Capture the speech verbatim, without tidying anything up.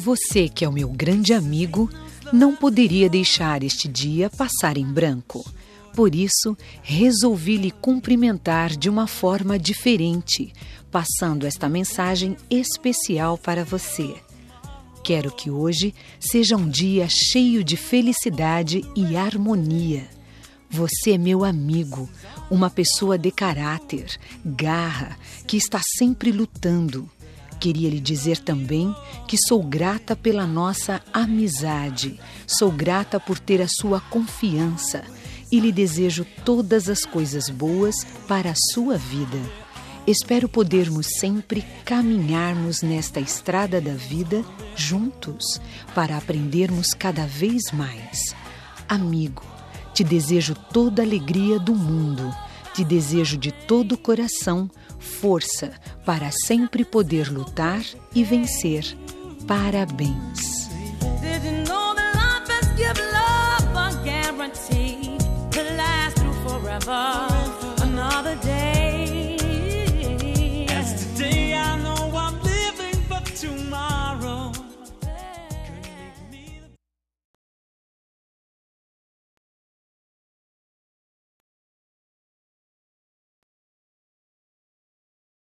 Você, que é o meu grande amigo, não poderia deixar este dia passar em branco. Por isso, resolvi lhe cumprimentar de uma forma diferente, passando esta mensagem especial para você. Quero que hoje seja um dia cheio de felicidade e harmonia. Você é meu amigo, uma pessoa de caráter, garra, que está sempre lutando. Queria lhe dizer também que sou grata pela nossa amizade, sou grata por ter a sua confiança e lhe desejo todas as coisas boas para a sua vida. Espero podermos sempre caminharmos nesta estrada da vida juntos para aprendermos cada vez mais. Amigo, te desejo toda a alegria do mundo, te desejo de todo o coração força para sempre poder lutar e vencer. Parabéns! Did you know that life has given